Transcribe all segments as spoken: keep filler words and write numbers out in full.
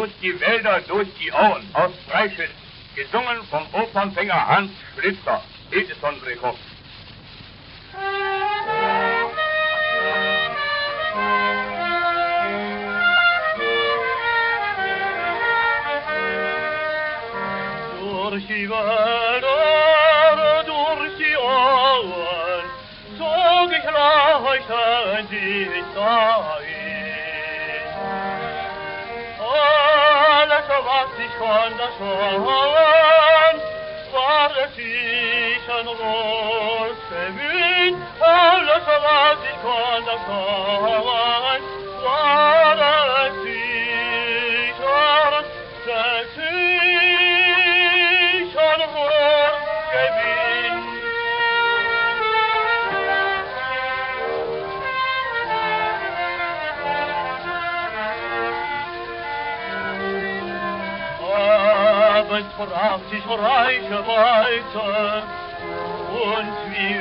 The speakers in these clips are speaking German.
durch die Wälder, durch die Auen aus Freischild, gesungen vom Opernsänger Hans Schlitzer, Edison Brekow. Durch die Wälder, durch die Auen, zog ich leuchtend die Zeit. Alles, was ich konnte schauen, war es sicher wohl bemüht. Alles, was ich konnte schauen, war es sicher, dass ich schon wohl gewinnt. Abends brach sich reiche Weite und wie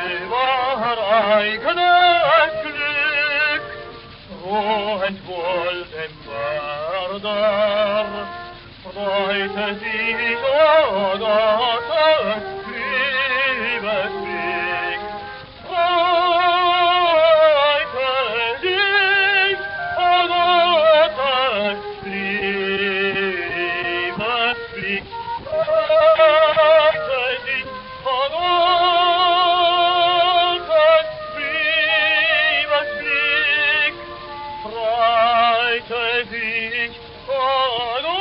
überreichenes Glück drohend wohl dem Mörder freute sich, oh Gottes Liebesblick, freute sich, oh Gottes Liebesblick, freute sich, oh Gottes Liebesblick, freute sich, oh Gottes